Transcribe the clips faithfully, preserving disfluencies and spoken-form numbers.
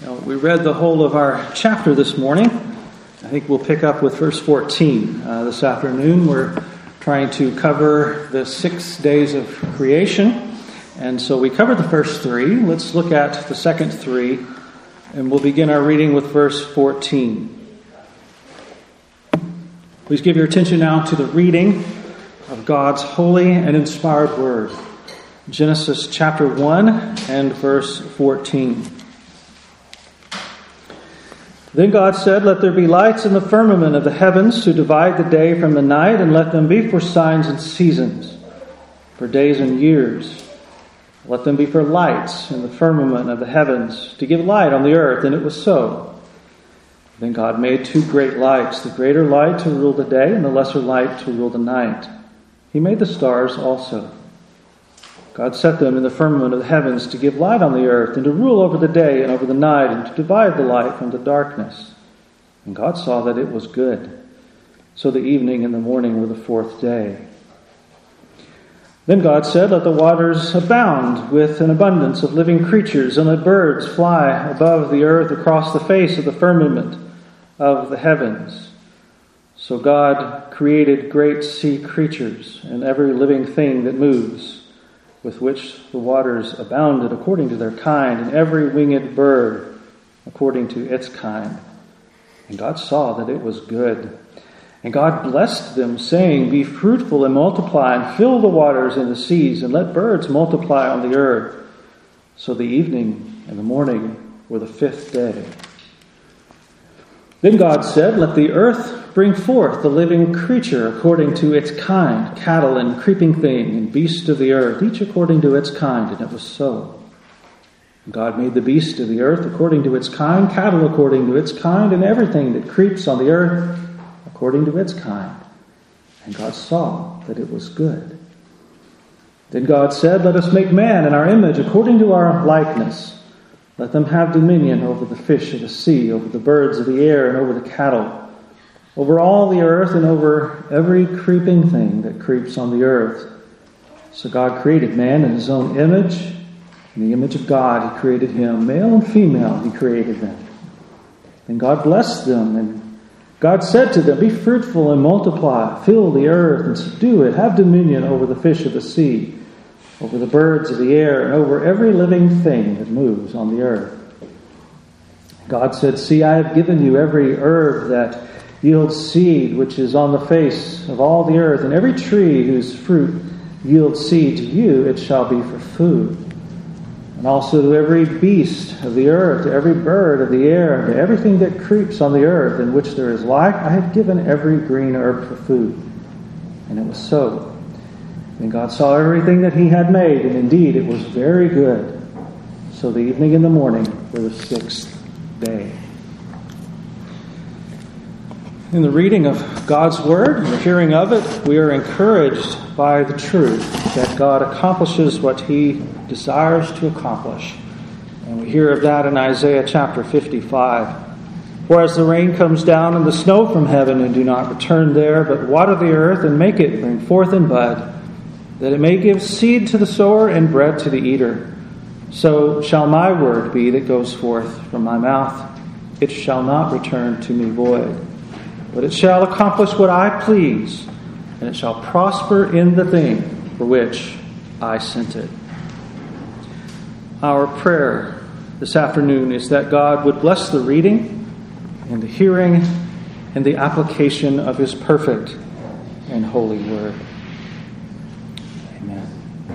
Now, we read the whole of our chapter this morning. I think we'll pick up with verse fourteen. Uh, this afternoon we're trying to cover the six days of creation. And so we covered the first three. Let's look at the second three. And we'll begin our reading with verse fourteen. Please give your attention now to the reading of God's holy and inspired word. Genesis chapter one and verse fourteen. Then God said, "Let there be lights in the firmament of the heavens to divide the day from the night, and let them be for signs and seasons, for days and years. Let them be for lights in the firmament of the heavens, to give light on the earth." And it was so. Then God made two great lights, the greater light to rule the day, and the lesser light to rule the night. He made the stars also. God set them in the firmament of the heavens to give light on the earth, and to rule over the day and over the night, and to divide the light from the darkness. And God saw that it was good. So the evening and the morning were the fourth day. Then God said, "Let the waters abound with an abundance of living creatures, and let birds fly above the earth across the face of the firmament of the heavens." So God created great sea creatures and every living thing that moves, with which the waters abounded according to their kind, and every winged bird according to its kind. And God saw that it was good. And God blessed them, saying, "Be fruitful and multiply, and fill the waters and the seas, and let birds multiply on the earth." So the evening and the morning were the fifth day. Then God said, "Let the earth bring forth the living creature according to its kind, cattle and creeping thing and beast of the earth, each according to its kind." And it was so. God made the beast of the earth according to its kind, cattle according to its kind, and everything that creeps on the earth according to its kind. And God saw that it was good. Then God said, "Let us make man in our image according to our likeness. Let them have dominion over the fish of the sea, over the birds of the air, and over the cattle, over all the earth, and over every creeping thing that creeps on the earth." So God created man in his own image. In the image of God he created him. Male and female he created them. And God blessed them, and God said to them, "Be fruitful and multiply, fill the earth and subdue it. Have dominion over the fish of the sea, over the birds of the air, and over every living thing that moves on the earth." God said, "See, I have given you every herb that yields seed, which is on the face of all the earth, and every tree whose fruit yields seed. To you it shall be for food. And also to every beast of the earth, to every bird of the air, and to everything that creeps on the earth, in which there is life, I have given every green herb for food." And it was so. Then God saw everything that he had made, and indeed it was very good. So the evening and the morning were the sixth day. In the reading of God's Word and the hearing of it, we are encouraged by the truth that God accomplishes what he desires to accomplish. And we hear of that in Isaiah chapter fifty-five. "For as the rain comes down and the snow from heaven, and do not return there, but water the earth and make it bring forth and bud, that it may give seed to the sower and bread to the eater, so shall my word be that goes forth from my mouth. It shall not return to me void, but it shall accomplish what I please, and it shall prosper in the thing for which I sent it." Our prayer this afternoon is that God would bless the reading and the hearing and the application of his perfect and holy word. Amen.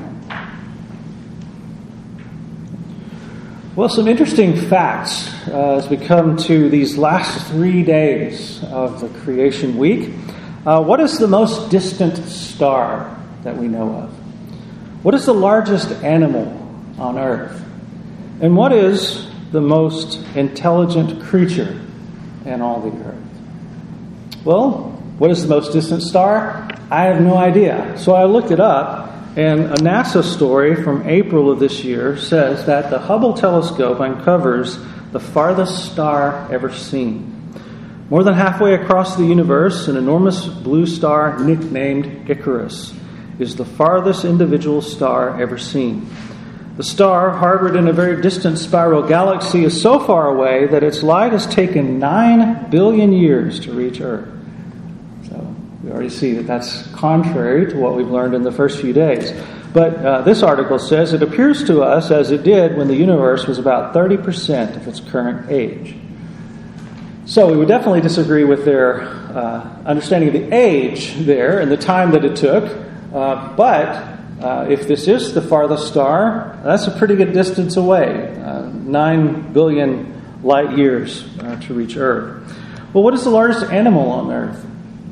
Well, some interesting facts uh, as we come to these last three days of the creation week. Uh, what is the most distant star that we know of? What is the largest animal on earth? And what is the most intelligent creature in all the earth? Well, what is the most distant star? I have no idea. So I looked it up, and a NASA story from April of this year says that the Hubble telescope uncovers the farthest star ever seen. More than halfway across the universe, an enormous blue star nicknamed Icarus is the farthest individual star ever seen. The star, harbored in a very distant spiral galaxy, is so far away that its light has taken nine billion years to reach Earth. So we already see that that's contrary to what we've learned in the first few days. But uh, this article says it appears to us as it did when the universe was about thirty percent of its current age. So we would definitely disagree with their uh, understanding of the age there and the time that it took. Uh, but uh, if this is the farthest star, that's a pretty good distance away, uh, nine billion light years uh, to reach Earth. Well, what is the largest animal on Earth?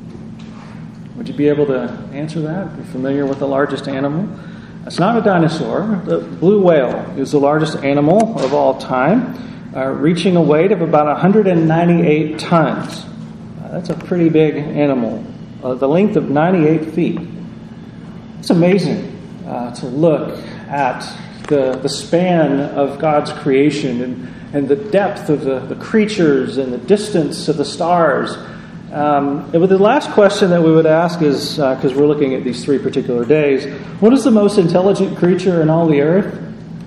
Would you be able to answer that? Are you familiar with the largest animal? It's not a dinosaur. The blue whale is the largest animal of all time, uh, reaching a weight of about one hundred ninety-eight tons. Uh, that's a pretty big animal. Uh, the length of ninety-eight feet. It's amazing uh, to look at the, the span of God's creation and, and the depth of the, the creatures and the distance of the stars. Um, and with the last question that we would ask is, because uh, we're looking at these three particular days, what is the most intelligent creature in all the earth?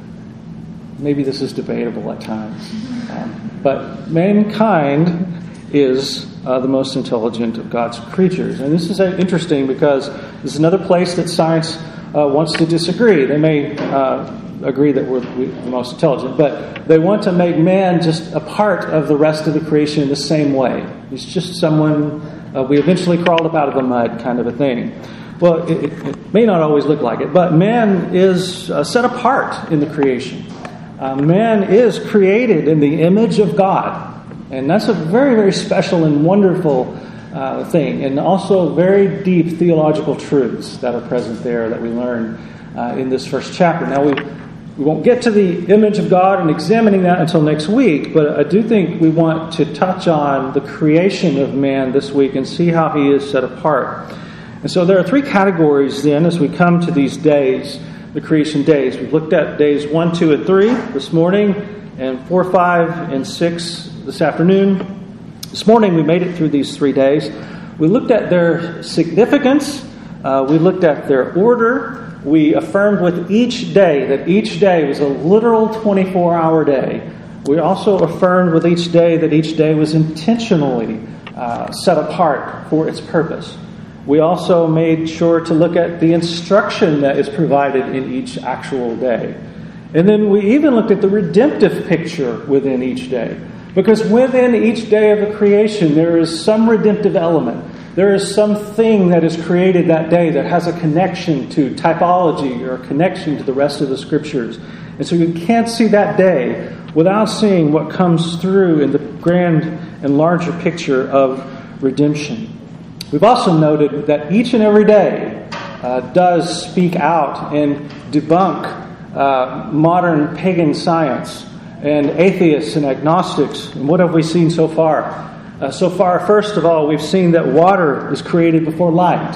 Maybe this is debatable at times. Um, but mankind is uh, the most intelligent of God's creatures. And this is uh, interesting because this is another place that science uh, wants to disagree. They may uh, agree that we're the most intelligent, but they want to make man just a part of the rest of the creation in the same way. He's just someone, uh, we eventually crawled up out of the mud kind of a thing. Well, it, it, it may not always look like it, but man is uh, set apart in the creation. Uh, man is created in the image of God. And that's a very, very special and wonderful uh, thing. And also very deep theological truths that are present there that we learn uh, in this first chapter. Now, we we won't get to the image of God and examining that until next week, but I do think we want to touch on the creation of man this week and see how he is set apart. And so there are three categories then as we come to these days, the creation days. We've looked at days one, two, and three this morning, and four, five, and six this afternoon. This morning we made it through these three days. We looked at their significance. Uh, we looked at their order. We affirmed with each day that each day was a literal twenty-four hour day. We also affirmed with each day that each day was intentionally uh, set apart for its purpose. We also made sure to look at the instruction that is provided in each actual day. And then we even looked at the redemptive picture within each day. Because within each day of the creation, there is some redemptive element. There is something that is created that day that has a connection to typology or a connection to the rest of the Scriptures. And so you can't see that day without seeing what comes through in the grand and larger picture of redemption. We've also noted that each and every day uh, does speak out and debunk uh, modern pagan science and atheists and agnostics. And what have we seen so far? Uh, so far, first of all, we've seen that water is created before light.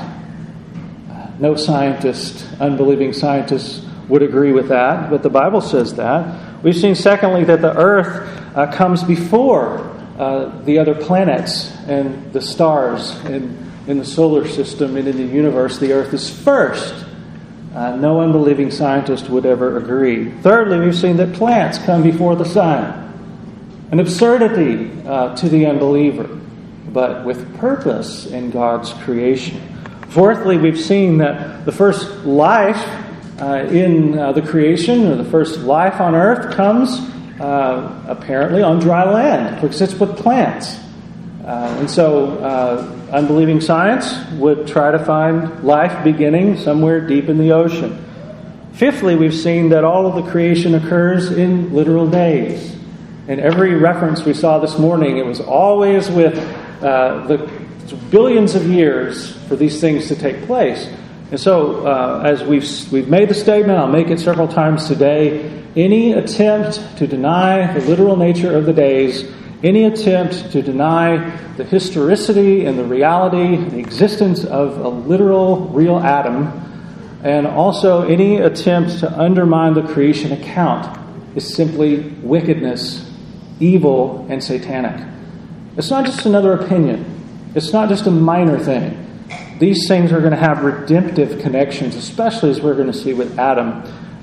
Uh, no scientist, unbelieving scientists, would agree with that, but the Bible says that. We've seen, secondly, that the earth uh, comes before uh, the other planets and the stars in, in the solar system and in the universe. The earth is first. Uh, no unbelieving scientist would ever agree. Thirdly, we've seen that plants come before the sun. An absurdity uh, to the unbeliever, but with purpose in God's creation. Fourthly, we've seen that the first life uh, in uh, the creation, or the first life on earth, comes uh, apparently on dry land, because it's with plants. Uh, and so uh, unbelieving science would try to find life beginning somewhere deep in the ocean. Fifthly, we've seen that all of the creation occurs in literal days. In every reference we saw this morning, it was always with uh, the billions of years for these things to take place. And so, uh, as we've we've made the statement, I'll make it several times today, any attempt to deny the literal nature of the days, any attempt to deny the historicity and the reality, the existence of a literal, real Adam, and also any attempt to undermine the creation account is simply wickedness, evil, and satanic. It's not just another opinion. It's not just a minor thing. These things are going to have redemptive connections, especially as we're going to see with Adam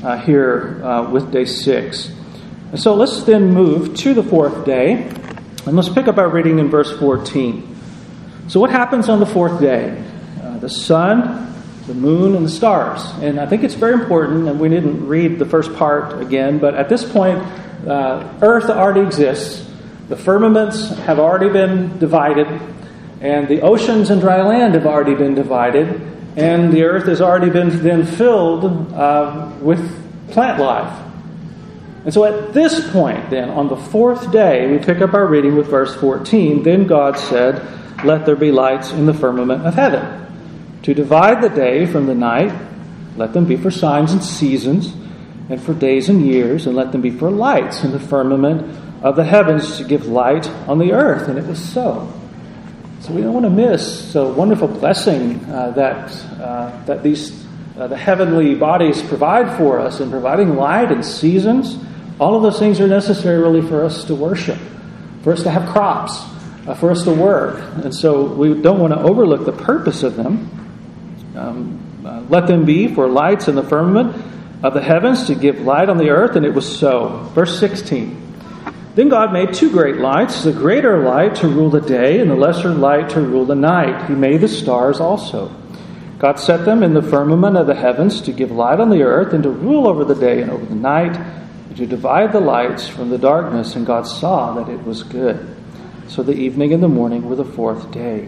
uh, here uh, with day six. And so let's then move to the fourth day, and let's pick up our reading in verse fourteen. So what happens on the fourth day? Uh, the sun, the moon, and the stars. And I think it's very important, and we didn't read the first part again, but at this point, uh, Earth already exists. The firmaments have already been divided, and the oceans and dry land have already been divided, and the earth has already been then filled uh, with plant life. And so at this point, then, on the fourth day, we pick up our reading with verse fourteen. Then God said, "Let there be lights in the firmament of heaven, to divide the day from the night. Let them be for signs and seasons, and for days and years, and let them be for lights in the firmament of the heavens, to give light on the earth." And it was so. So we don't want to miss the wonderful blessing uh, that uh, that these uh, the heavenly bodies provide for us in providing light and seasons. All of those things are necessary really for us to worship, for us to have crops, uh, for us to work. And so we don't want to overlook the purpose of them. Um, uh, let them be for lights in the firmament of the heavens, to give light on the earth. And it was so. Verse sixteen. Then God made two great lights, the greater light to rule the day, and the lesser light to rule the night. He made the stars also. God set them in the firmament of the heavens to give light on the earth, and to rule over the day and over the night, and to divide the lights from the darkness. And God saw that it was good. So the evening and the morning were the fourth day.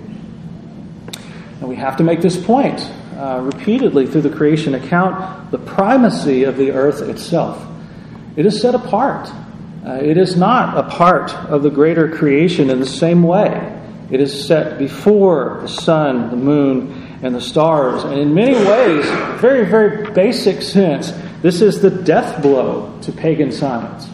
And we have to make this point uh, repeatedly through the creation account, the primacy of the earth itself. It is set apart. Uh, it is not a part of the greater creation in the same way. It is set before the sun, the moon, and the stars. And in many ways, very, very basic sense, this is the death blow to pagan science.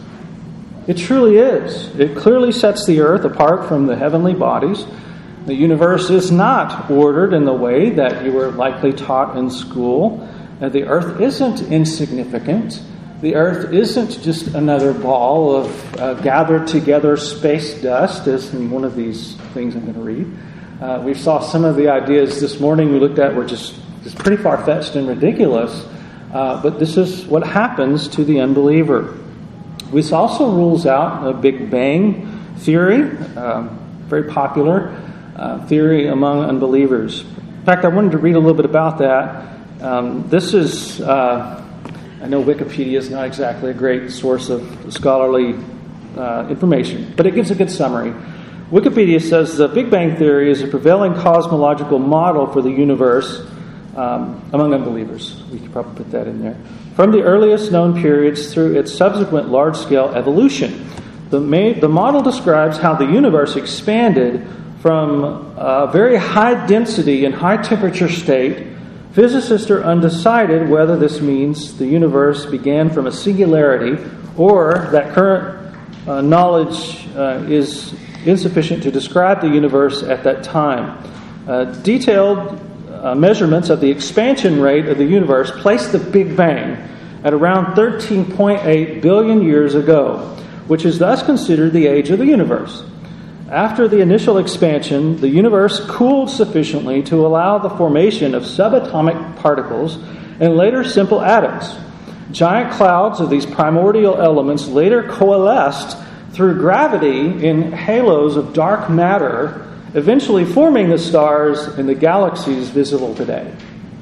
It truly is. It clearly sets the earth apart from the heavenly bodies. The universe is not ordered in the way that you were likely taught in school. Uh, the earth isn't insignificant. The earth isn't just another ball of uh, gathered together space dust, as in one of these things I'm going to read. Uh, we saw some of the ideas this morning we looked at were just, just pretty far-fetched and ridiculous. Uh, but this is what happens to the unbeliever. This also rules out a Big Bang theory, um, very popular uh, theory among unbelievers. In fact, I wanted to read a little bit about that. Um, this is... Uh, I know Wikipedia is not exactly a great source of scholarly uh, information, but it gives a good summary. Wikipedia says the Big Bang Theory is a prevailing cosmological model for the universe um, among unbelievers. We could probably put that in there. From the earliest known periods through its subsequent large-scale evolution, the, ma- the model describes how the universe expanded from a very high density and high temperature state. Physicists are undecided whether this means the universe began from a singularity or that current uh, knowledge uh, is insufficient to describe the universe at that time. Uh, detailed uh, measurements of the expansion rate of the universe place the Big Bang at around thirteen point eight billion years ago, which is thus considered the age of the universe. After the initial expansion, the universe cooled sufficiently to allow the formation of subatomic particles and later simple atoms. Giant clouds of these primordial elements later coalesced through gravity in halos of dark matter, eventually forming the stars and the galaxies visible today.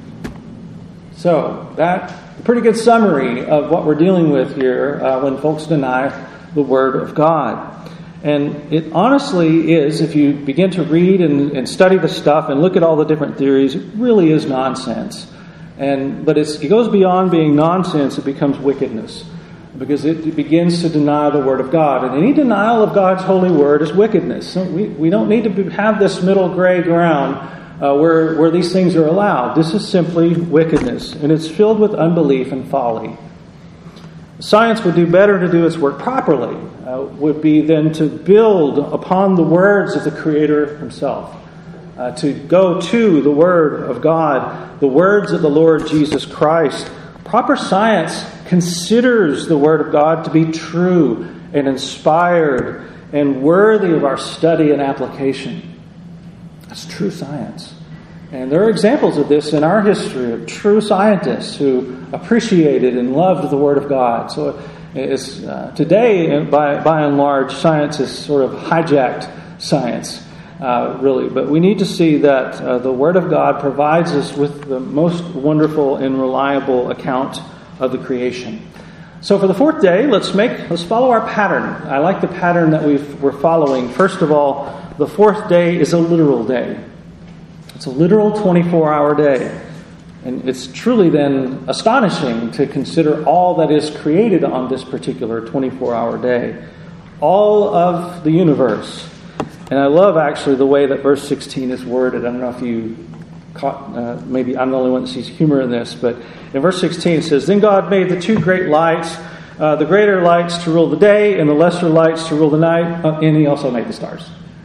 So, that's a pretty good summary of what we're dealing with here uh, when folks deny the Word of God. And it honestly is, if you begin to read and, and study the stuff and look at all the different theories, it really is nonsense. And but it's, it goes beyond being nonsense, it becomes wickedness. Because it, it begins to deny the Word of God. And any denial of God's holy Word is wickedness. So we, we don't need to be, have this middle gray ground uh, where, where these things are allowed. This is simply wickedness. And it's filled with unbelief and folly. Science would do better to do its work properly, uh, would be then to build upon the words of the Creator Himself, uh, to go to the Word of God, the words of the Lord Jesus Christ. Proper science considers the Word of God to be true and inspired and worthy of our study and application. That's true science. And there are examples of this in our history of true scientists who appreciated and loved the Word of God. So it's, uh, today, by, by and large, science is sort of hijacked science, uh, really. But we need to see that uh, the Word of God provides us with the most wonderful and reliable account of the creation. So for the fourth day, let's make let's follow our pattern. I like the pattern that we've, we're following. First of all, the fourth day is a literal day. It's a literal twenty-four hour day. And it's truly then astonishing to consider all that is created on this particular twenty-four hour day. All of the universe. And I love actually the way that verse sixteen is worded. I don't know if you caught, uh, maybe I'm the only one that sees humor in this, but in verse sixteen it says, "Then God made the two great lights, uh, the greater lights to rule the day and the lesser lights to rule the night, uh, and he also made the stars."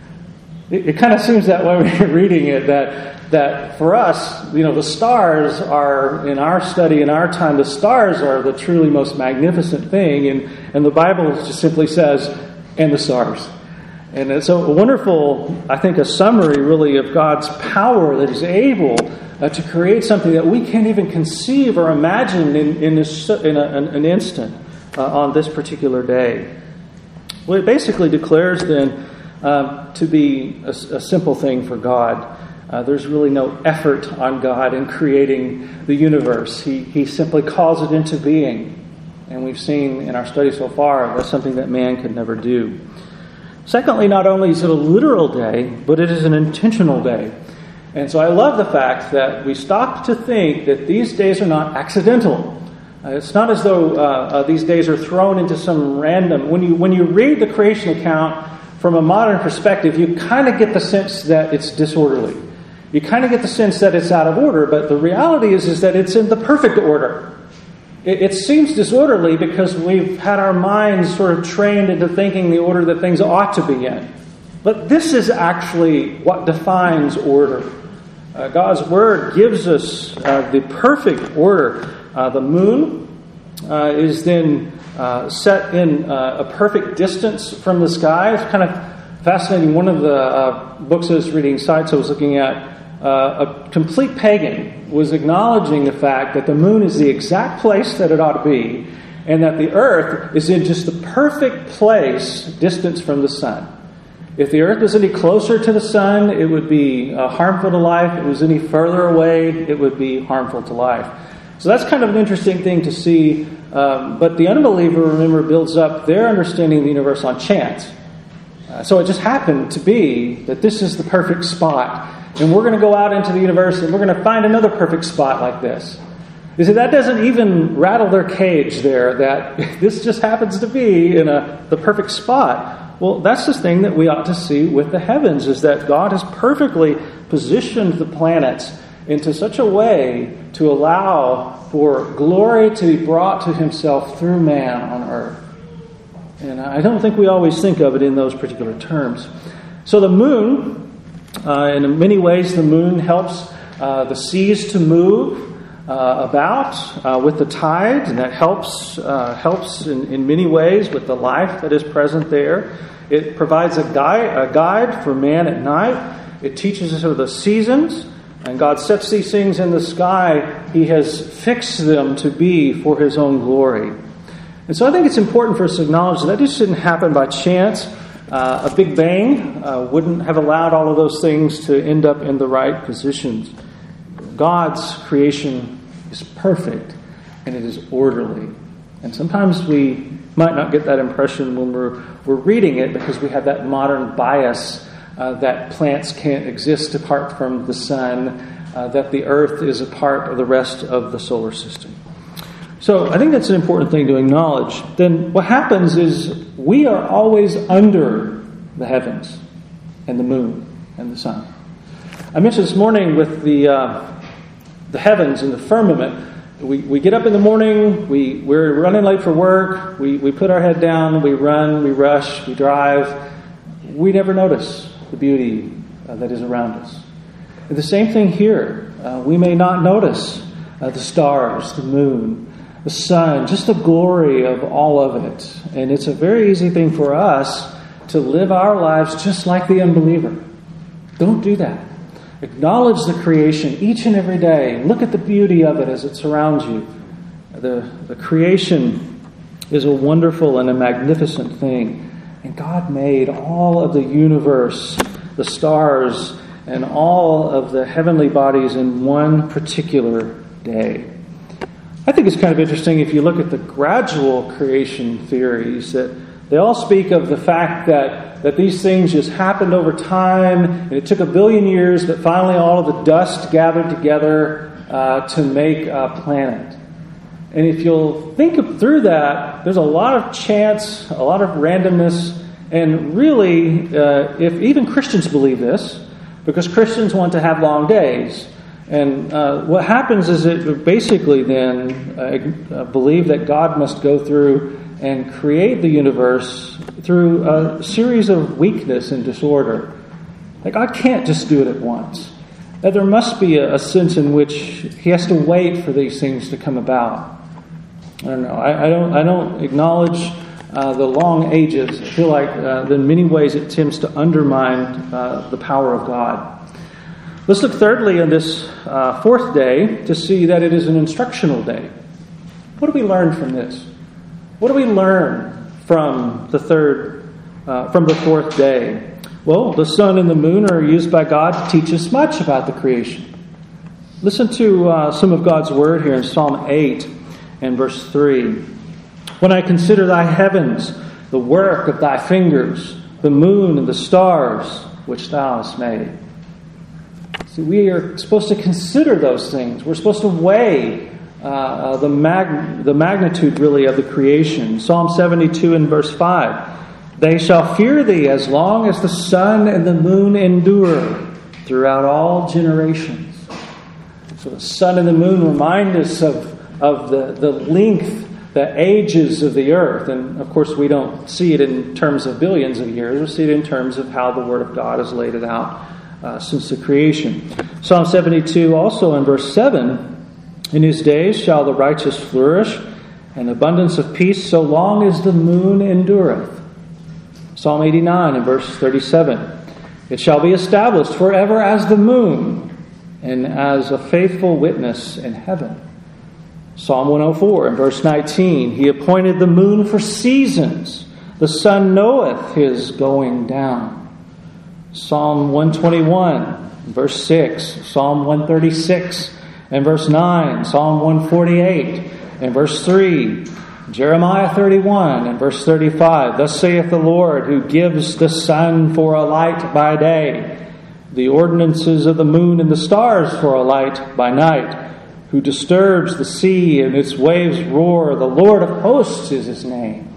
It, it kind of seems that way when you're reading it, that that for us, you know, the stars are, in our study, in our time, the stars are the truly most magnificent thing, and, and the Bible just simply says, "and the stars." And it's a wonderful, I think, a summary really of God's power that He's able uh, to create something that we can't even conceive or imagine in, in, this, in a, an, an instant uh, on this particular day. Well, it basically declares then uh, to be a, a simple thing for God. Uh, there's really no effort on God in creating the universe. He, he simply calls it into being. And we've seen in our study so far that's something that man could never do. Secondly, not only is it a literal day, but it is an intentional day. And so I love the fact that we stop to think that these days are not accidental. Uh, it's not as though uh, uh, these days are thrown into some random... When you, when you read the creation account from a modern perspective, you kind of get the sense that it's disorderly. You kind of get the sense that it's out of order, but the reality is, is that it's in the perfect order. It seems disorderly because we've had our minds sort of trained into thinking the order that things ought to be in. But this is actually what defines order. Uh, God's Word gives us uh, the perfect order. Uh, the moon uh, is then uh, set in uh, a perfect distance from the sky. It's kind of fascinating. One of the uh, books I was reading, sites I was looking at, uh, a complete pagan was acknowledging the fact that the moon is the exact place that it ought to be, and that the earth is in just the perfect place, distance from the sun. If the earth was any closer to the sun, it would be uh, harmful to life. If it was any further away, it would be harmful to life. So that's kind of an interesting thing to see. Um, but the unbeliever, remember, builds up their understanding of the universe on chance. Uh, so it just happened to be that this is the perfect spot. And we're going to go out into the universe and we're going to find another perfect spot like this. You see, that doesn't even rattle their cage there, that this just happens to be in a the perfect spot. Well, that's the thing that we ought to see with the heavens, is that God has perfectly positioned the planets into such a way to allow for glory to be brought to Himself through man on earth. And I don't think we always think of it in those particular terms. So the moon... Uh, and in many ways, the moon helps uh, the seas to move uh, about uh, with the tide, and that helps uh, helps in, in many ways with the life that is present there. It provides a guide, a guide for man at night. It teaches us of the seasons, and God sets these things in the sky. He has fixed them to be for His own glory. And so I think it's important for us to acknowledge that this didn't happen by chance. Uh, a Big Bang uh, wouldn't have allowed all of those things to end up in the right positions. God's creation is perfect and it is orderly. And sometimes we might not get that impression when we're we're reading it because we have that modern bias uh, that plants can't exist apart from the sun, uh, that the earth is a part of the rest of the solar system. So I think that's an important thing to acknowledge. Then what happens is we are always under the heavens and the moon and the sun. I mentioned this morning with the uh, the heavens and the firmament. We we get up in the morning, we, we're running late for work, we, we put our head down, we run, we rush, we drive. We never notice the beauty uh, that is around us. And the same thing here. Uh, we may not notice uh, the stars, the moon, the sun, just the glory of all of it. And it's a very easy thing for us to live our lives just like the unbeliever. Don't do that. Acknowledge the creation each and every day. Look at the beauty of it as it surrounds you. The, the creation is a wonderful and a magnificent thing. And God made all of the universe, the stars, and all of the heavenly bodies in one particular day. I think it's kind of interesting if you look at the gradual creation theories that they all speak of the fact that, that these things just happened over time, and it took a billion years, but finally all of the dust gathered together uh, to make a planet. And if you'll think of, through that, there's a lot of chance, a lot of randomness, and really, uh, if even Christians believe this, because Christians want to have long days. And uh, what happens is it basically then uh, believe that God must go through and create the universe through a series of weakness and disorder. Like, God can't just do it at once. That there must be a, a sense in which He has to wait for these things to come about. I don't know. I, I don't. I don't acknowledge uh, the long ages. I feel like uh, in many ways it tends to undermine uh, the power of God. Let's look thirdly on this uh, fourth day to see that it is an instructional day. What do we learn from this? What do we learn from the third, uh, from the fourth day? Well, the sun and the moon are used by God to teach us much about the creation. Listen to uh, some of God's word here in Psalm eight and verse three. When I consider thy heavens, the work of thy fingers, the moon and the stars which thou hast made. See, we are supposed to consider those things. We're supposed to weigh uh, the mag- the magnitude, really, of the creation. Psalm seventy-two and verse five. They shall fear thee as long as the sun and the moon endure throughout all generations. So the sun and the moon remind us of, of the, the length, the ages of the earth. And, of course, we don't see it in terms of billions of years. We see it in terms of how the Word of God has laid it out uh, since the creation. Psalm seventy-two, also in verse seven, in his days shall the righteous flourish, and abundance of peace so long as the moon endureth. Psalm eighty-nine and verse thirty-seven, it shall be established forever as the moon, and as a faithful witness in heaven. Psalm one oh four and verse nineteen, he appointed the moon for seasons, the sun knoweth his going down. Psalm one twenty-one, verse six, Psalm one thirty-six and verse nine, Psalm one forty-eight and verse three, Jeremiah thirty-one and verse thirty-five, thus saith the Lord, who gives the sun for a light by day, the ordinances of the moon and the stars for a light by night, who disturbs the sea and its waves roar, the Lord of hosts is his name.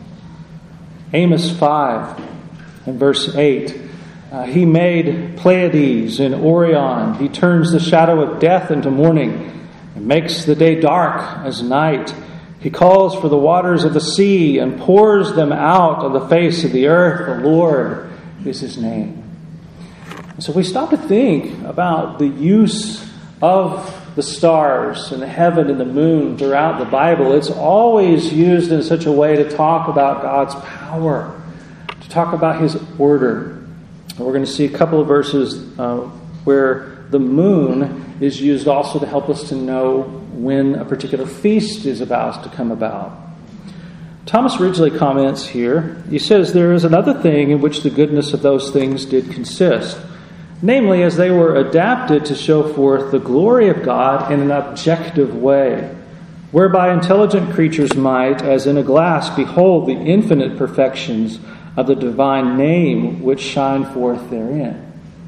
Amos five and verse eight, Uh, he made Pleiades and Orion. He turns the shadow of death into morning and makes the day dark as night. He calls for the waters of the sea and pours them out on the face of the earth. The Lord is his name. And so we stop to think about the use of the stars and the heaven and the moon throughout the Bible. It's always used in such a way to talk about God's power, to talk about his order. We're going to see a couple of verses uh, where the moon is used also to help us to know when a particular feast is about to come about. Thomas Ridgely comments here. He says, there is another thing in which the goodness of those things did consist, namely as they were adapted to show forth the glory of God in an objective way, whereby intelligent creatures might, as in a glass, behold the infinite perfections of the divine name which shine forth therein.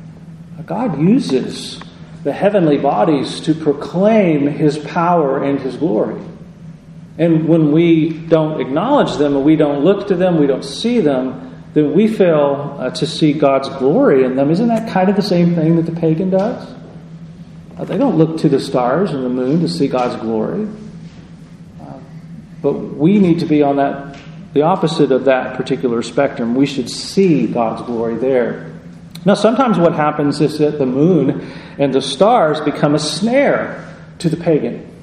God uses the heavenly bodies to proclaim his power and his glory. And when we don't acknowledge them, or we don't look to them, we don't see them, then we fail uh, to see God's glory in them. Isn't that kind of the same thing that the pagan does? Uh, they don't look to the stars and the moon to see God's glory. Uh, but we need to be on that the opposite of that particular spectrum. We should see God's glory there. Now, sometimes what happens is that the moon and the stars become a snare to the pagan.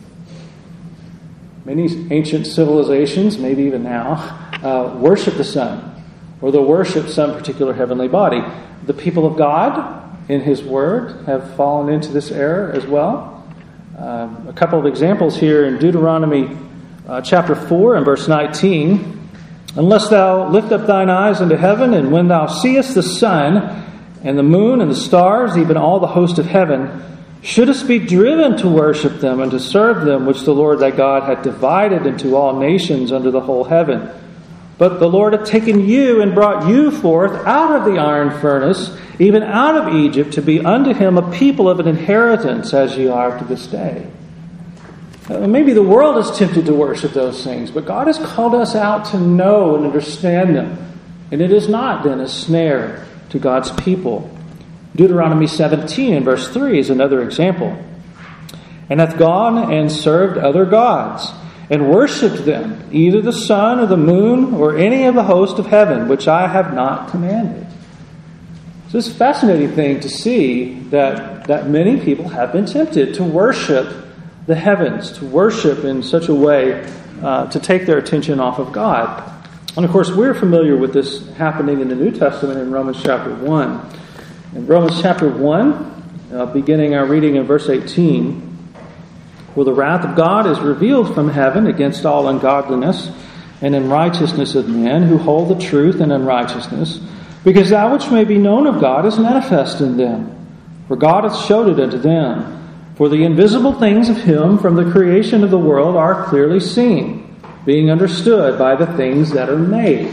Many ancient civilizations, maybe even now, uh, worship the sun, or they'll worship some particular heavenly body. The people of God, in His Word have fallen into this error as well. Uh, a couple of examples here in Deuteronomy uh, chapter four and verse nineteen. Unless thou lift up thine eyes unto heaven, and when thou seest the sun and the moon and the stars, even all the host of heaven, shouldest be driven to worship them and to serve them, which the Lord thy God hath divided into all nations under the whole heaven. But the Lord hath taken you and brought you forth out of the iron furnace, even out of Egypt, to be unto him a people of an inheritance, as ye are to this day. Uh, maybe the world is tempted to worship those things, but God has called us out to know and understand them. And it is not then a snare to God's people. Deuteronomy seventeen and verse three is another example. And hath gone and served other gods, and worshipped them, either the sun or the moon, or any of the host of heaven, which I have not commanded. So it's a fascinating thing to see that, that many people have been tempted to worship the heavens, to worship in such a way uh, to take their attention off of God. And of course, we're familiar with this happening in the New Testament in Romans chapter one. In Romans chapter one, uh, beginning our reading in verse eighteen, "For the wrath of God is revealed from heaven against all ungodliness and unrighteousness of men who hold the truth in unrighteousness, because that which may be known of God is manifest in them. For God hath showed it unto them. For the invisible things of him from the creation of the world are clearly seen, being understood by the things that are made,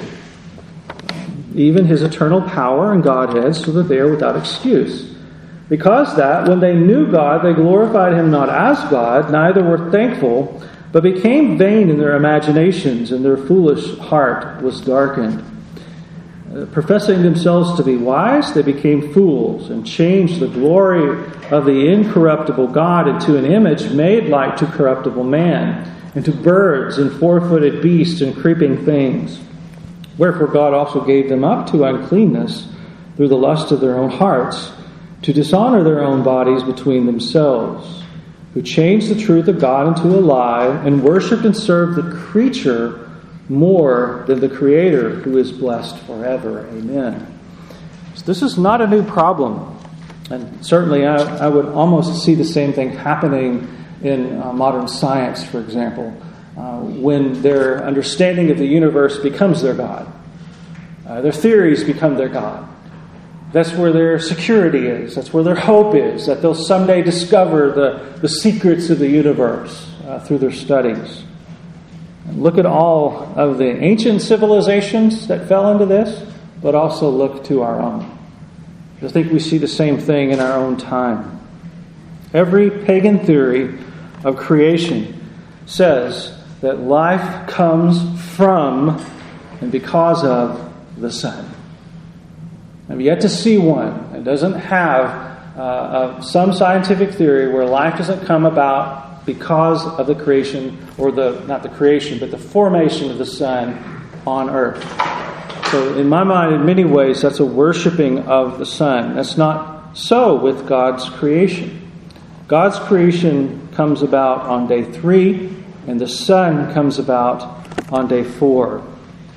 even his eternal power and Godhead, so that they are without excuse. Because that, when they knew God, they glorified him not as God, neither were thankful, but became vain in their imaginations, and their foolish heart was darkened. Uh, professing themselves to be wise, they became fools, and changed the glory of the incorruptible God into an image made like to corruptible man, and to birds and four-footed beasts and creeping things. Wherefore God also gave them up to uncleanness through the lust of their own hearts, to dishonor their own bodies between themselves, who changed the truth of God into a lie, and worshipped and served the creature more than the Creator, who is blessed forever. Amen." So this is not a new problem. And certainly I, I would almost see the same thing happening in uh, modern science, for example, uh, when their understanding of the universe becomes their God. Uh, their theories become their God. That's where their security is. That's where their hope is, that they'll someday discover the, the secrets of the universe uh, through their studies. And look at all of the ancient civilizations that fell into this, but also look to our own. I think we see the same thing in our own time. Every pagan theory of creation says that life comes from and because of the sun. I've yet to see one that doesn't have uh, uh, some scientific theory where life doesn't come about because of the creation, or the not the creation, but the formation of the sun on earth. So in my mind, in many ways, that's a worshiping of the sun. That's not so with God's creation. God's creation comes about on day three, and the sun comes about on day four.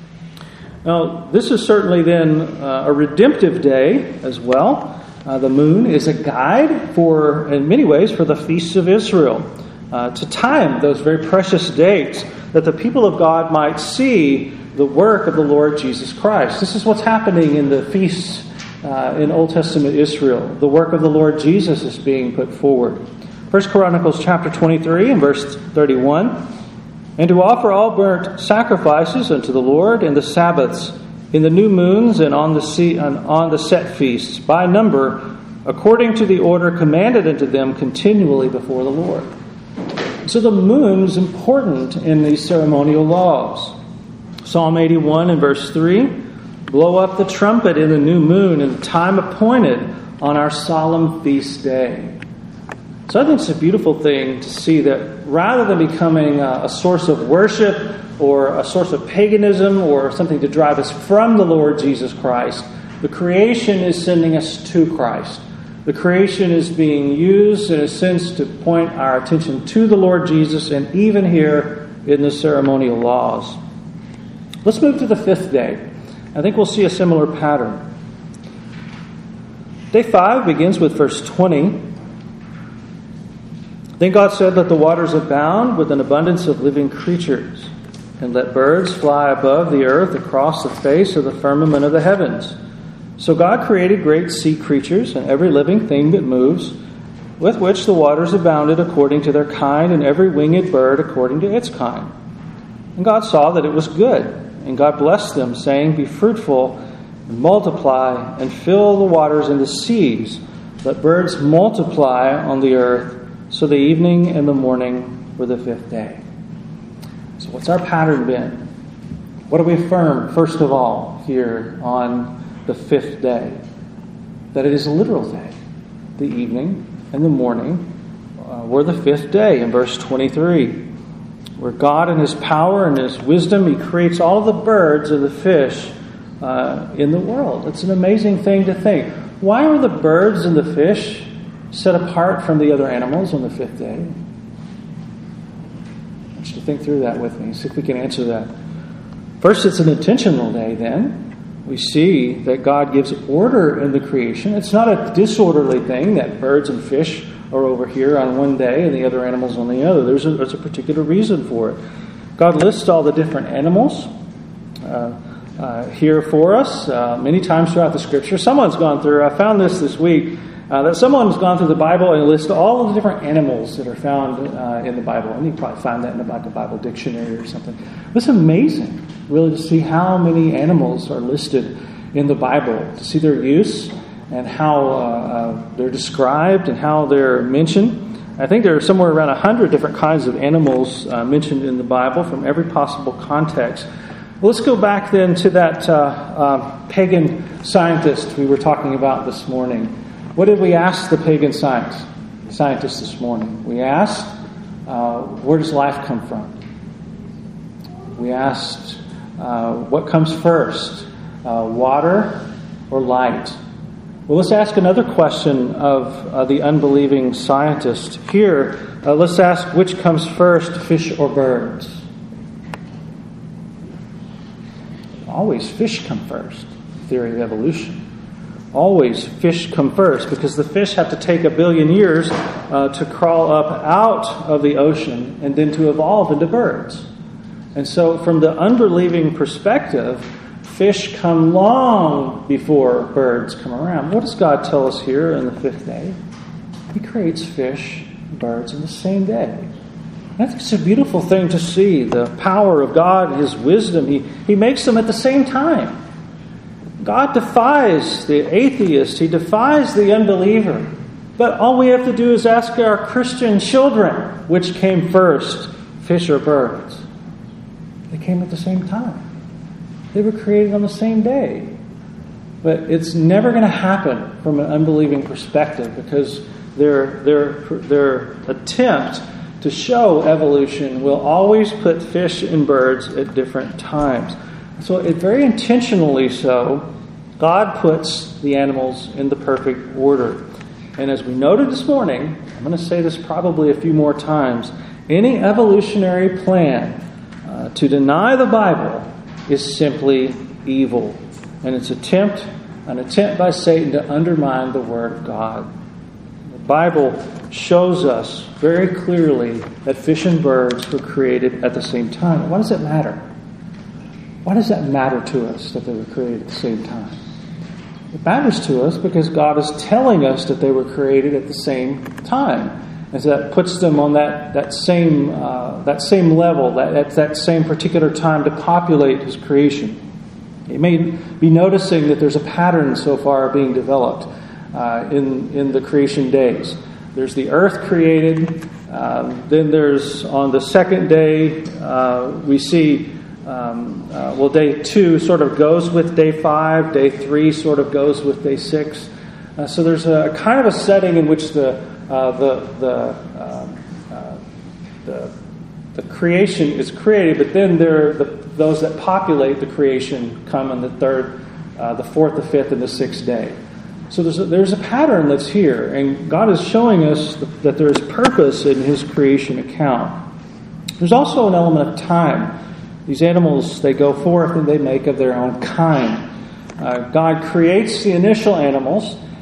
Now, this is certainly then uh, a redemptive day as well. Uh, the moon is a guide for, in many ways, for the feasts of Israel, uh, to time those very precious dates that the people of God might see the work of the Lord Jesus Christ. This is what's happening in the feasts uh, in Old Testament Israel. The work of the Lord Jesus is being put forward. First Chronicles chapter twenty-three and verse thirty-one. "And to offer all burnt sacrifices unto the Lord in the Sabbaths, in the new moons, and on the sea, and on the set feasts, by number, according to the order commanded unto them continually before the Lord." So the moon is important in these ceremonial laws. Psalm eighty-one and verse three, "Blow up the trumpet in the new moon, in the time appointed on our solemn feast day." So I think it's a beautiful thing to see that rather than becoming a, a source of worship or a source of paganism or something to drive us from the Lord Jesus Christ, the creation is sending us to Christ. The creation is being used in a sense to point our attention to the Lord Jesus, and even here in the ceremonial laws. Let's move to the fifth day. I think we'll see a similar pattern. Day five begins with verse twenty. Then God said, "Let the waters abound with an abundance of living creatures, and let birds fly above the earth across the face of the firmament of the heavens." So God created great sea creatures and every living thing that moves, with which the waters abounded according to their kind, and every winged bird according to its kind. And God saw that it was good, and God blessed them, saying, "Be fruitful, and multiply, and fill the waters and the seas. Let birds multiply on the earth." So the evening and the morning were the fifth day. So what's our pattern been? What do we affirm, first of all, here on the fifth day? That it is a literal day. The evening and the morning uh, were the fifth day in verse twenty-three, where God in His power and His wisdom, He creates all of the birds and the fish uh, in the world. It's an amazing thing to think. Why are the birds and the fish set apart from the other animals on the fifth day? I want you to think through that with me, see if we can answer that. First, it's an intentional day then. We see that God gives order in the creation. It's not a disorderly thing that birds and fish are over here on one day and the other animals on the other. There's a, there's a particular reason for it. God lists all the different animals uh, uh, here for us uh, many times throughout the Scripture. Someone's gone through, I found this this week, Uh, that someone's gone through the Bible and listed all of the different animals that are found uh, in the Bible. And you can probably find that in like a Bible dictionary or something. It's amazing, really, to see how many animals are listed in the Bible, to see their use and how uh, uh, they're described and how they're mentioned. I think there are somewhere around a hundred different kinds of animals uh, mentioned in the Bible from every possible context. Well, let's go back then to that uh, uh, pagan scientist we were talking about this morning. What did we ask the pagan science, scientists this morning? We asked, uh, where does life come from? We asked, uh, what comes first, uh, water or light? Well, let's ask another question of uh, the unbelieving scientist. Here, uh, let's ask, which comes first, fish or birds? Always fish come first, theory of evolution. Always fish come first, because the fish have to take a billion years uh, to crawl up out of the ocean and then to evolve into birds. And so from the unbelieving perspective, fish come long before birds come around. What does God tell us here in the fifth day? He creates fish and birds in the same day. And I think it's a beautiful thing to see, the power of God, His wisdom. He, he makes them at the same time. God defies the atheist. He defies the unbeliever. But all we have to do is ask our Christian children, which came first, fish or birds? They came at the same time. They were created on the same day. But it's never going to happen from an unbelieving perspective, because their, their, their attempt to show evolution will always put fish and birds at different times. So it very intentionally so, God puts the animals in the perfect order. And as we noted this morning, I'm going to say this probably a few more times, any evolutionary plan uh, to deny the Bible is simply evil. And it's attempt, an attempt by Satan to undermine the Word of God. The Bible shows us very clearly that fish and birds were created at the same time. Why does it matter? Why does that matter to us that they were created at the same time? It matters to us because God is telling us that they were created at the same time. And so that puts them on that, that same uh, that same level, that, at that same particular time to populate His creation. You may be noticing that there's a pattern so far being developed uh, in, in the creation days. There's the earth created. Um, then there's, on the second day, uh, we see Um, uh, well, day two sort of goes with day five. Day three sort of goes with day six. Uh, so there's a, a kind of a setting in which the uh, the the, uh, uh, the the creation is created, but then there are the, those that populate the creation come on the third, uh, the fourth, the fifth, and the sixth day. So there's a, there's a pattern that's here, and God is showing us that there is purpose in His creation account. There's also an element of time. These animals, they go forth and they make of their own kind. Uh, God creates the initial animals,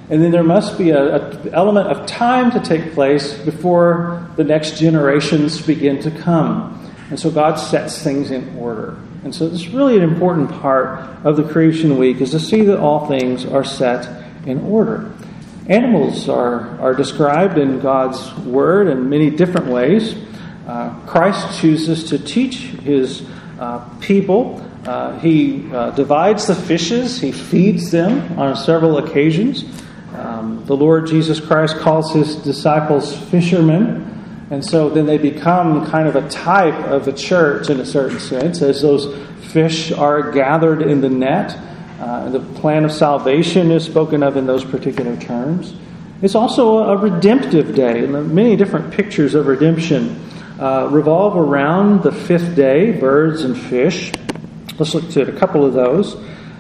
And then there must be an element of time to take place before the next generations begin to come. And so God sets things in order. And so it's really an important part of the creation week is to see that all things are set in order. Animals are, are described in God's Word in many different ways. Uh, Christ chooses to teach his uh, people. Uh, he uh, divides the fishes. He feeds them on several occasions. Um, the Lord Jesus Christ calls his disciples fishermen. And so then they become kind of a type of the church in a certain sense, as those fish are gathered in the net. Uh, the plan of salvation is spoken of in those particular terms. It's also a redemptive day, and many different pictures of redemption uh, revolve around the fifth day, birds and fish. Let's look at a couple of those.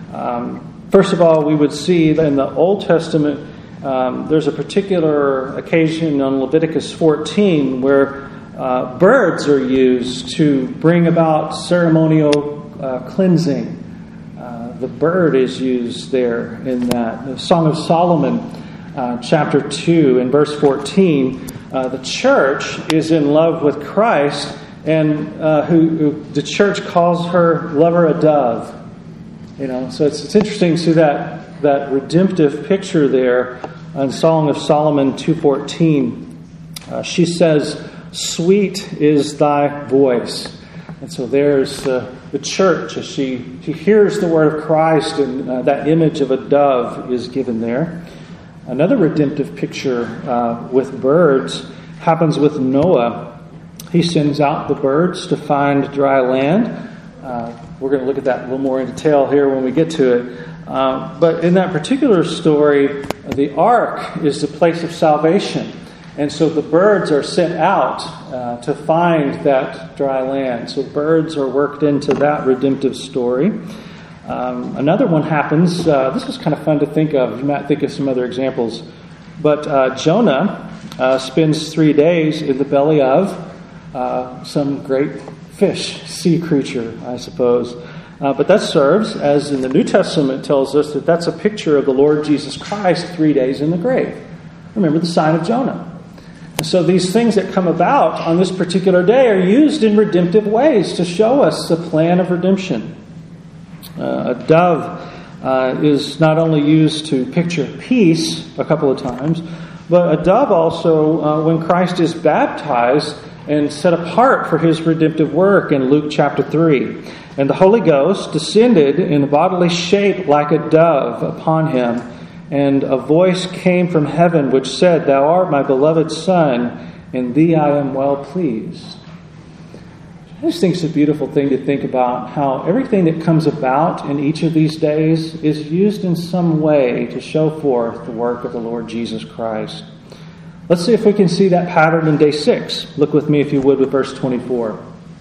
Um, first of all, we would see that in the Old Testament, um, there's a particular occasion on Leviticus fourteen where uh, birds are used to bring about ceremonial uh, cleansing. Uh, the bird is used there in that. The Song of Solomon, uh, chapter two, and verse fourteen, uh, the church is in love with Christ, and uh, who, who the church calls her lover a dove. You know, so it's it's interesting to see that that redemptive picture there in Song of Solomon two fourteen. Uh, she says, "Sweet is thy voice," and so there's uh, the church as she she hears the word of Christ, and uh, that image of a dove is given there. Another redemptive picture uh, with birds happens with Noah. He sends out the birds to find dry land. Uh, we're going to look at that a little more in detail here when we get to it. Uh, but in that particular story, the ark is the place of salvation. And so the birds are sent out uh, to find that dry land. So birds are worked into that redemptive story. Um, another one happens, uh, this is kind of fun to think of. You might think of some other examples. But uh, Jonah uh, spends three days in the belly of uh, some great fish, sea creature, I suppose. Uh, but that serves, as in the New Testament tells us, that that's a picture of the Lord Jesus Christ three days in the grave. Remember the sign of Jonah. And so these things that come about on this particular day are used in redemptive ways to show us the plan of redemption. Uh, a dove uh, is not only used to picture peace a couple of times, but a dove also, uh, when Christ is baptized and set apart for his redemptive work in Luke chapter three. And the Holy Ghost descended in a bodily shape like a dove upon him, and a voice came from heaven which said, "Thou art my beloved Son, in thee I am well pleased." I just think it's a beautiful thing to think about how everything that comes about in each of these days is used in some way to show forth the work of the Lord Jesus Christ. Let's see if we can see that pattern in day six. Look with me, if you would, with verse twenty-four.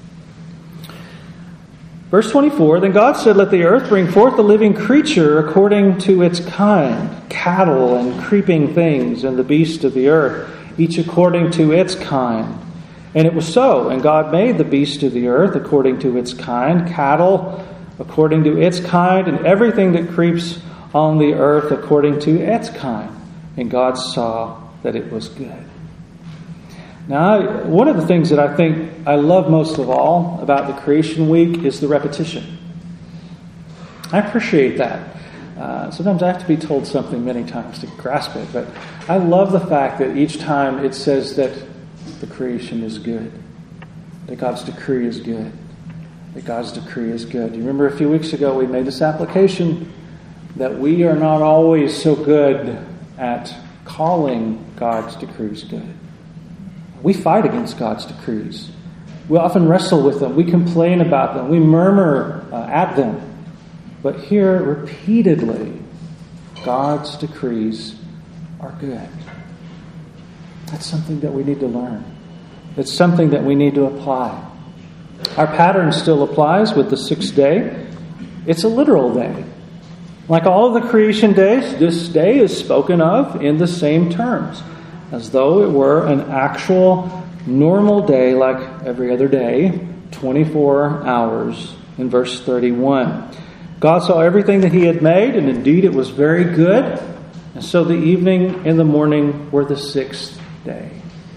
Verse twenty-four, "Then God said, Let the earth bring forth a living creature according to its kind, cattle and creeping things, and the beasts of the earth, each according to its kind. And it was so. And God made the beasts of the earth according to its kind, cattle according to its kind, and everything that creeps on the earth according to its kind. And God saw that it was good." Now, one of the things that I think I love most of all about the Creation Week is the repetition. I appreciate that. Uh, sometimes I have to be told something many times to grasp it, but I love the fact that each time it says that the creation is good, that God's decree is good, that God's decree is good. You remember a few weeks ago we made this application that we are not always so good at calling God's decrees good. We fight against God's decrees. We often wrestle with them. We complain about them. We murmur uh, at them. But here, repeatedly, God's decrees are good. That's something that we need to learn. It's something that we need to apply. Our pattern still applies with the sixth day. It's a literal day. Like all of the creation days, this day is spoken of in the same terms, as though it were an actual normal day like every other day, twenty-four hours in verse thirty-one. God saw everything that he had made, and indeed it was very good. And so the evening and the morning were the sixth day.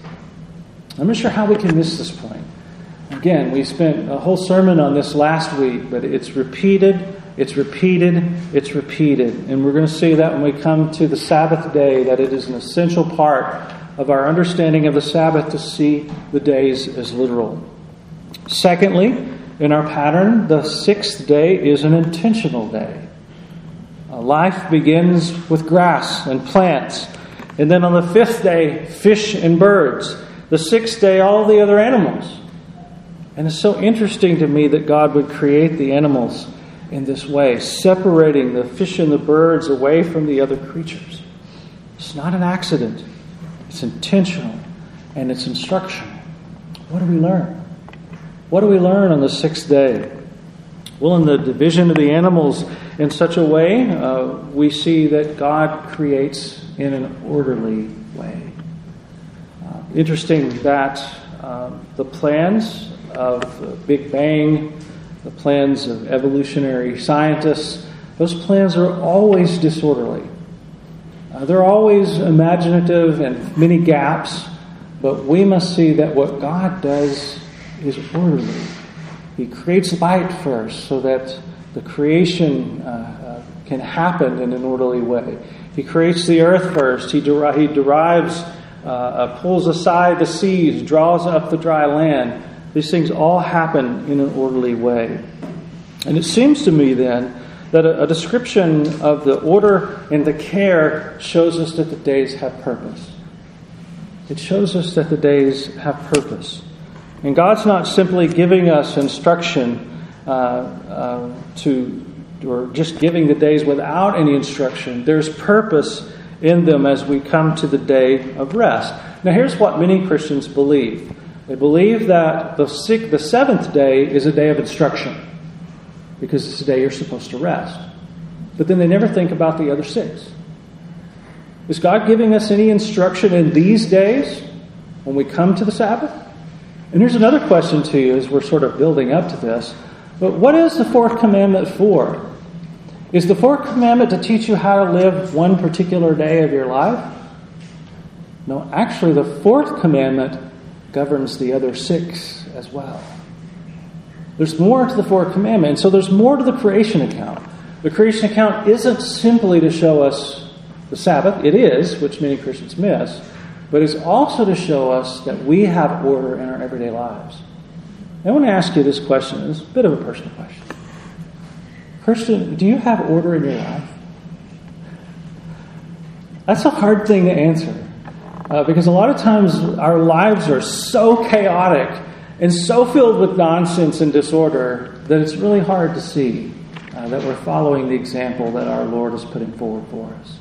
I'm not sure how we can miss this point. Again, we spent a whole sermon on this last week, but it's repeated, it's repeated, it's repeated. And we're going to see that when we come to the Sabbath day, that it is an essential part of our understanding of the Sabbath to see the days as literal. Secondly, in our pattern, the sixth day is an intentional day. Uh, life begins with grass and plants. And then on the fifth day, fish and birds. The sixth day, all the other animals. And it's so interesting to me that God would create the animals in this way, separating the fish and the birds away from the other creatures. It's not an accident. It's intentional and it's instructional. What do we learn? What do we learn on the sixth day? Well, in the division of the animals in such a way, uh, we see that God creates in an orderly way. Uh, interesting that uh, the plans of the Big Bang, the plans of evolutionary scientists, those plans are always disorderly. Uh, they're always imaginative and many gaps, but we must see that what God does is orderly. He creates light first so that the creation uh, uh, can happen in an orderly way. He creates the earth first. He, der- he derives, uh, uh, pulls aside the seas, draws up the dry land. These things all happen in an orderly way. And it seems to me then that a, a description of the order and the care shows us that the days have purpose. It shows us that the days have purpose. And God's not simply giving us instruction uh, uh, to, or just giving the days without any instruction. There's purpose in them as we come to the day of rest. Now here's what many Christians believe. They believe that the sixth, the seventh day is a day of instruction because it's a day you're supposed to rest. But then they never think about the other six. Is God giving us any instruction in these days when we come to the Sabbath? And here's another question to you as we're sort of building up to this. But what is the fourth commandment for? Is the fourth commandment to teach you how to live one particular day of your life? No, actually the fourth commandment governs the other six as well. There's more to the fourth commandment. And so there's more to the creation account. The creation account isn't simply to show us the Sabbath. It is, which many Christians miss. But it's also to show us that we have order in our everyday lives. I want to ask you this question. It's a bit of a personal question. Christian, do you have order in your life? That's a hard thing to answer. Uh, because a lot of times our lives are so chaotic and so filled with nonsense and disorder that it's really hard to see uh, that we're following the example that our Lord is putting forward for us.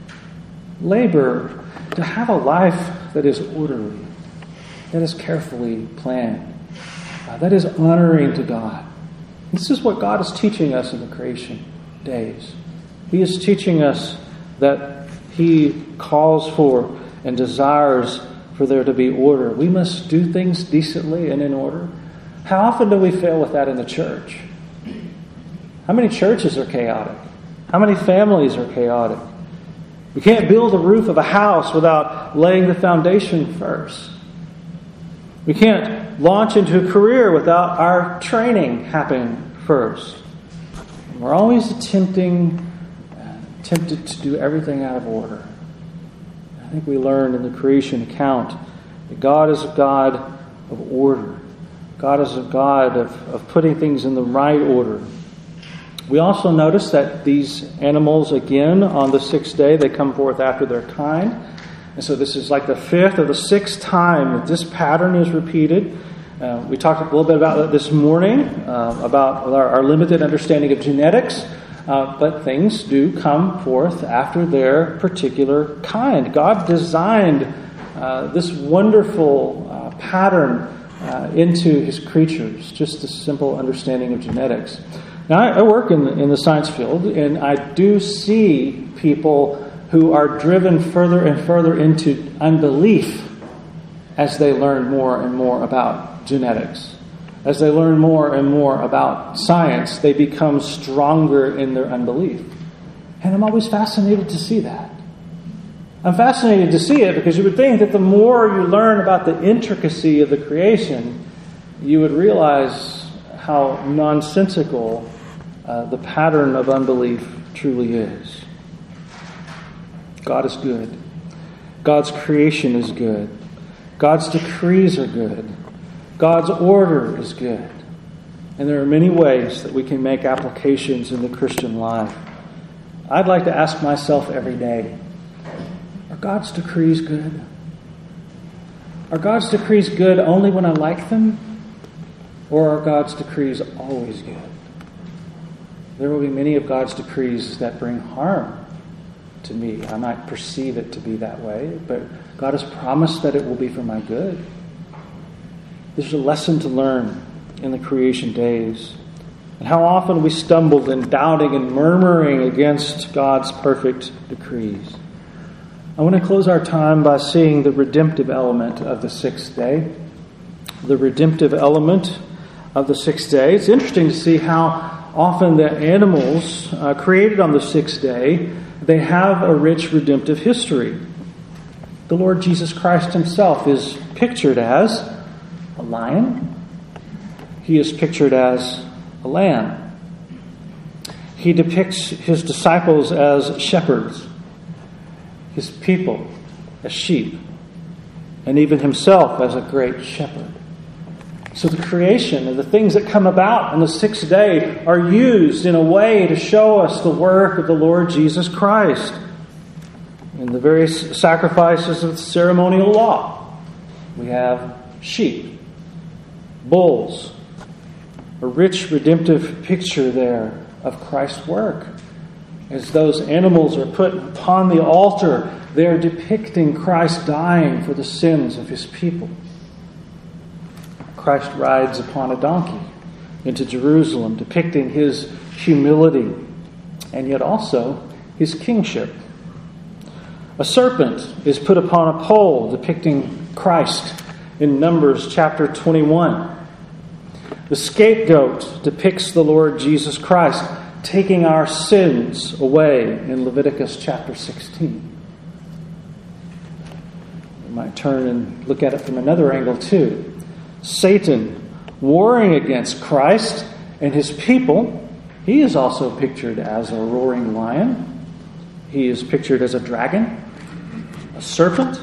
Labor to have a life that is orderly, that is carefully planned, uh, that is honoring to God. This is what God is teaching us in the creation days. He is teaching us that He calls for and desires for there to be order. We must do things decently and in order. How often do we fail with that in the church? How many churches are chaotic? How many families are chaotic? We can't build a roof of a house without laying the foundation first. We can't launch into a career without our training happening first. We're always attempting, tempted to do everything out of order. I think we learned in the creation account that God is a God of order. God is a God of, of putting things in the right order. We also notice that these animals, again, on the sixth day, they come forth after their kind. And so this is like the fifth or the sixth time that this pattern is repeated. Uh, we talked a little bit about that this morning, uh, about our, our limited understanding of genetics. Uh, but things do come forth after their particular kind. God designed uh, this wonderful uh, pattern uh, into His creatures, just a simple understanding of genetics. Now, I, I work in the, in the science field, and I do see people who are driven further and further into unbelief as they learn more and more about genetics. As they learn more and more about science, they become stronger in their unbelief. And I'm always fascinated to see that. I'm fascinated to see it because you would think that the more you learn about the intricacy of the creation, you would realize how nonsensical uh, the pattern of unbelief truly is. God is good. God's creation is good. God's decrees are good. God's order is good. And there are many ways that we can make applications in the Christian life. I'd like to ask myself every day, are God's decrees good? Are God's decrees good only when I like them? Or are God's decrees always good? There will be many of God's decrees that bring harm to me. I might perceive it to be that way, but God has promised that it will be for my good. There's a lesson to learn in the creation days, and how often we stumbled in doubting and murmuring against God's perfect decrees. I want to close our time by seeing the redemptive element of the sixth day. The redemptive element of the sixth day. It's interesting to see how often the animals uh, created on the sixth day, they have a rich redemptive history. The Lord Jesus Christ himself is pictured as a lion. He is pictured as a lamb. He depicts his disciples as shepherds, his people as sheep, and even himself as a great shepherd. So the creation and the things that come about on the sixth day are used in a way to show us the work of the Lord Jesus Christ. In the various sacrifices of the ceremonial law, we have sheep, bulls, a rich redemptive picture there of Christ's work. As those animals are put upon the altar, they are depicting Christ dying for the sins of his people. Christ rides upon a donkey into Jerusalem, depicting his humility and yet also his kingship. A serpent is put upon a pole, depicting Christ in Numbers chapter twenty-one. The scapegoat depicts the Lord Jesus Christ taking our sins away in Leviticus chapter sixteen. We might turn and look at it from another angle too. Satan warring against Christ and his people, he is also pictured as a roaring lion. He is pictured as a dragon, a serpent.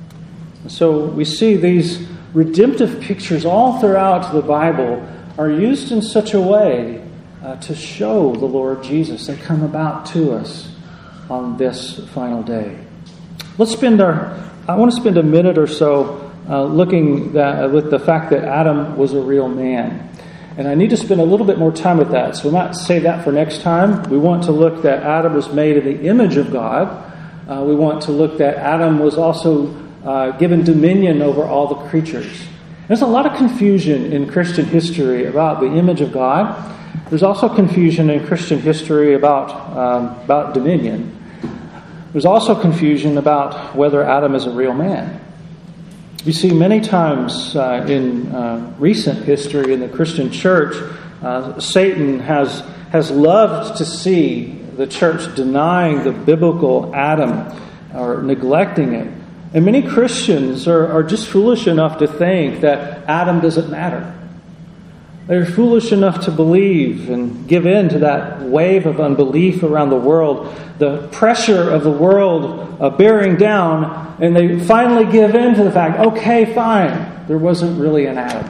So we see these redemptive pictures all throughout the Bible are used in such a way uh, to show the Lord Jesus. They come about to us on this final day. Let's spend our, I want to spend a minute or so uh, looking that, uh, with the fact that Adam was a real man. And I need to spend a little bit more time with that. So we might save that for next time. We want to look that Adam was made in the image of God. Uh, we want to look that Adam was also uh, given dominion over all the creatures. There's a lot of confusion in Christian history about the image of God. There's also confusion in Christian history about, um, about dominion. There's also confusion about whether Adam is a real man. You see, many times uh, in uh, recent history in the Christian church, uh, Satan has has loved to see the church denying the biblical Adam or neglecting it. And many Christians are, are just foolish enough to think that Adam doesn't matter. They're foolish enough to believe and give in to that wave of unbelief around the world, the pressure of the world uh, bearing down, and they finally give in to the fact, okay, fine, there wasn't really an Adam.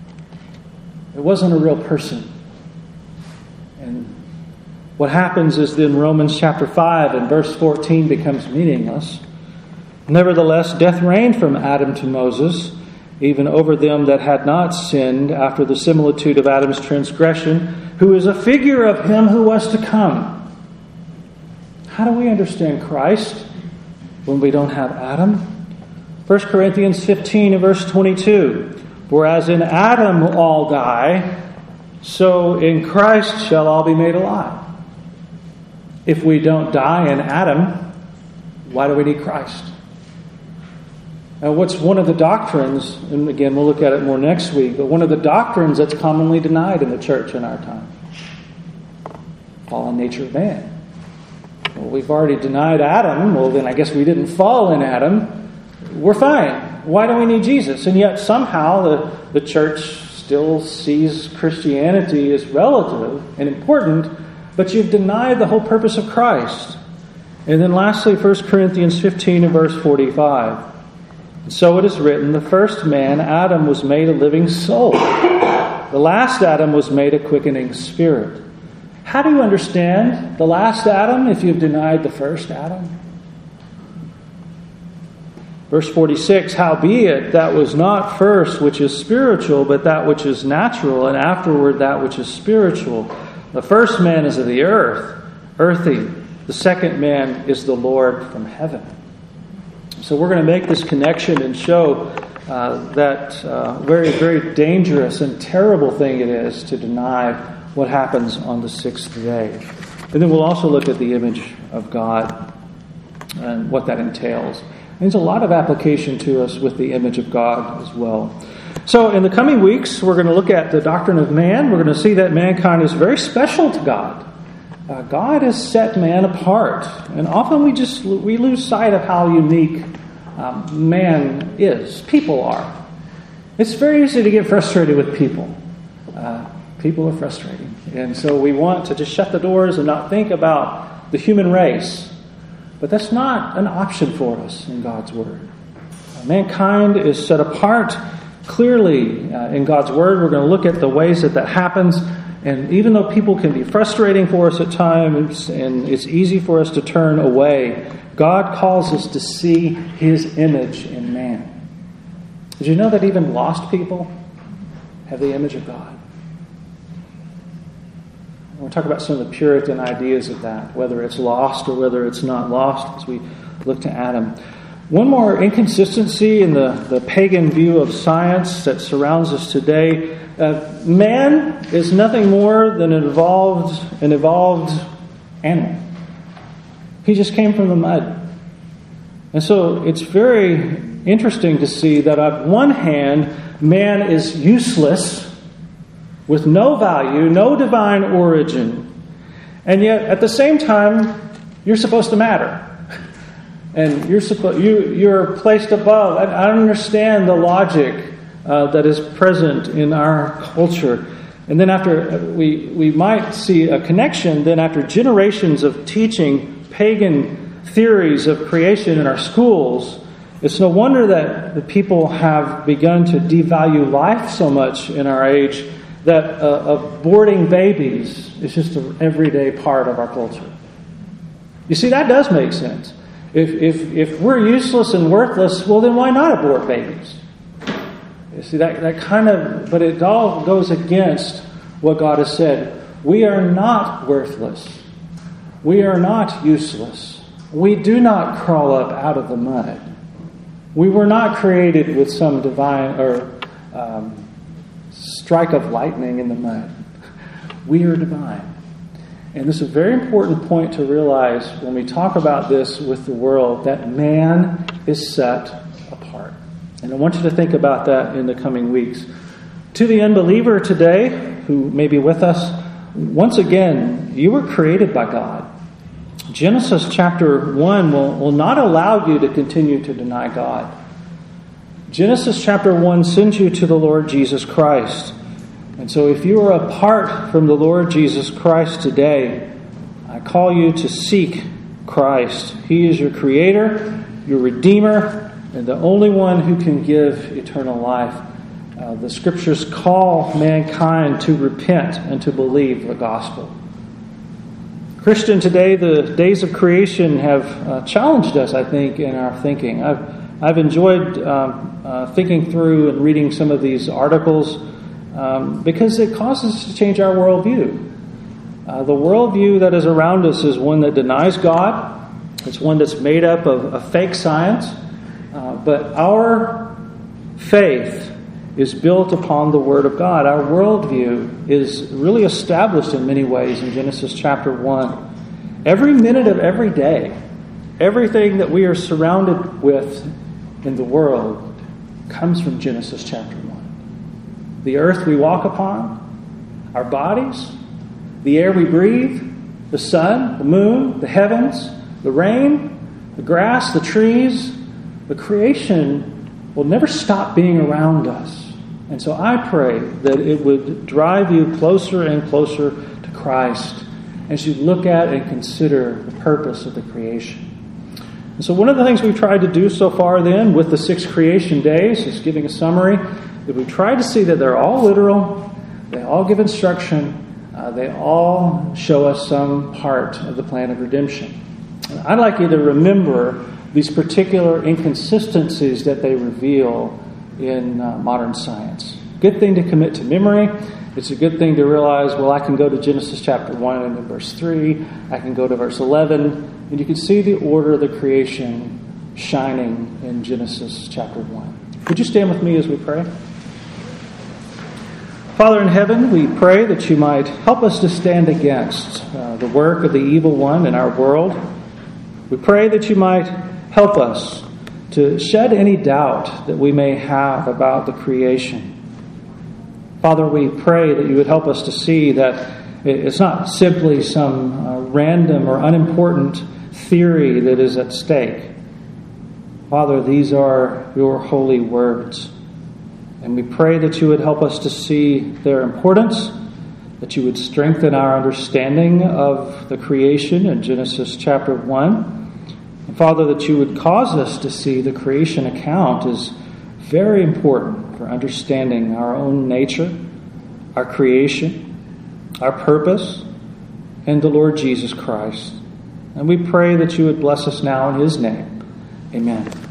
It wasn't a real person. And what happens is then Romans chapter five and verse fourteen becomes meaningless. Nevertheless, death reigned from Adam to Moses, even over them that had not sinned after the similitude of Adam's transgression, who is a figure of him who was to come. How do we understand Christ when we don't have Adam? First Corinthians fifteen and verse twenty-two. Whereas in Adam all die, so in Christ shall all be made alive. If we don't die in Adam, why do we need Christ? Now, what's one of the doctrines, and again, we'll look at it more next week, but one of the doctrines that's commonly denied in the church in our time? Fallen nature of man. well, we've already denied Adam. Well, then I guess we didn't fall in Adam. We're fine. Why do we need Jesus? And yet somehow the, the church still sees Christianity as relative and important, but you've denied the whole purpose of Christ. And then lastly, First Corinthians fifteen and verse forty-five. And so it is written, the first man, Adam, was made a living soul. The last Adam was made a quickening spirit. How do you understand the last Adam if you've denied the first Adam? Verse forty-six, howbeit that was not first which is spiritual, but that which is natural, and afterward that which is spiritual. The first man is of the earth, earthy. The second man is the Lord from heaven. So we're going to make this connection and show uh, that uh, very, very dangerous and terrible thing it is to deny what happens on the sixth day. And then we'll also look at the image of God and what that entails. There's a lot of application to us with the image of God as well. So in the coming weeks, we're going to look at the doctrine of man. We're going to see that mankind is very special to God. Uh, God has set man apart. And often we just we lose sight of how unique um, man is. People are. It's very easy to get frustrated with people. Uh, people are frustrating. And so we want to just shut the doors and not think about the human race. But that's not an option for us in God's Word. Uh, mankind is set apart clearly uh, in God's Word. We're going to look at the ways that that happens. And even though people can be frustrating for us at times, and it's easy for us to turn away, God calls us to see His image in man. Did you know that even lost people have the image of God? We'll talk about some of the Puritan ideas of that, whether it's lost or whether it's not lost, as we look to Adam. One more inconsistency in the, the pagan view of science that surrounds us today. Uh, man is nothing more than an evolved, an evolved animal. He just came from the mud. And so it's very interesting to see that on one hand, man is useless, with no value, no divine origin, and yet at the same time, you're supposed to matter. And you're supposed you you're placed above. I, I understand the logic uh, that is present in our culture. And then after we we might see a connection, then after generations of teaching pagan theories of creation in our schools, it's no wonder that the people have begun to devalue life so much in our age that uh, aborting babies is just an everyday part of our culture. You see, that does make sense. If if if we're useless and worthless, well, then why not abort babies? You see, that, that kind of, but it all goes against what God has said. We are not worthless. We are not useless. We do not crawl up out of the mud. We were not created with some divine or um, strike of lightning in the mud. We are divine. And this is a very important point to realize when we talk about this with the world, that man is set apart. And I want you to think about that in the coming weeks. To the unbeliever today, who may be with us, once again, you were created by God. Genesis chapter one will, will not allow you to continue to deny God. Genesis chapter one sends you to the Lord Jesus Christ. And so if you are apart from the Lord Jesus Christ today, I call you to seek Christ. He is your Creator, your Redeemer, and the only one who can give eternal life. Uh, the Scriptures call mankind to repent and to believe the gospel. Christian, today the days of creation have uh, challenged us, I think, in our thinking. I've I've enjoyed um, uh, thinking through and reading some of these articles um, because it causes us to change our worldview. Uh, the worldview that is around us is one that denies God. It's one that's made up of, of fake science. Uh, but our faith is built upon the Word of God. Our worldview is really established in many ways in Genesis chapter one. Every minute of every day, everything that we are surrounded with in the world comes from Genesis chapter one. The earth we walk upon, our bodies, the air we breathe, the sun, the moon, the heavens, the rain, the grass, the trees, the creation will never stop being around us. And so I pray that it would drive you closer and closer to Christ as you look at and consider the purpose of the creation. And so one of the things we've tried to do so far then with the six creation days is giving a summary, that we've tried to see that they're all literal, they all give instruction, uh, they all show us some part of the plan of redemption. And I'd like you to remember these particular inconsistencies that they reveal in uh, modern science. Good thing to commit to memory. It's a good thing to realize, well, I can go to Genesis chapter one and verse three. I can go to verse eleven. And you can see the order of the creation shining in Genesis chapter one. Would you stand with me as we pray? Father in heaven, we pray that you might help us to stand against uh, the work of the evil one in our world. We pray that you might help us to shed any doubt that we may have about the creation. Father, we pray that you would help us to see that it's not simply some uh, random or unimportant theory that is at stake. Father, these are your holy words. And we pray that you would help us to see their importance, that you would strengthen our understanding of the creation in Genesis chapter one. And Father, that you would cause us to see the creation account is very important for understanding our own nature, our creation, our purpose, and the Lord Jesus Christ. And we pray that you would bless us now in his name. Amen.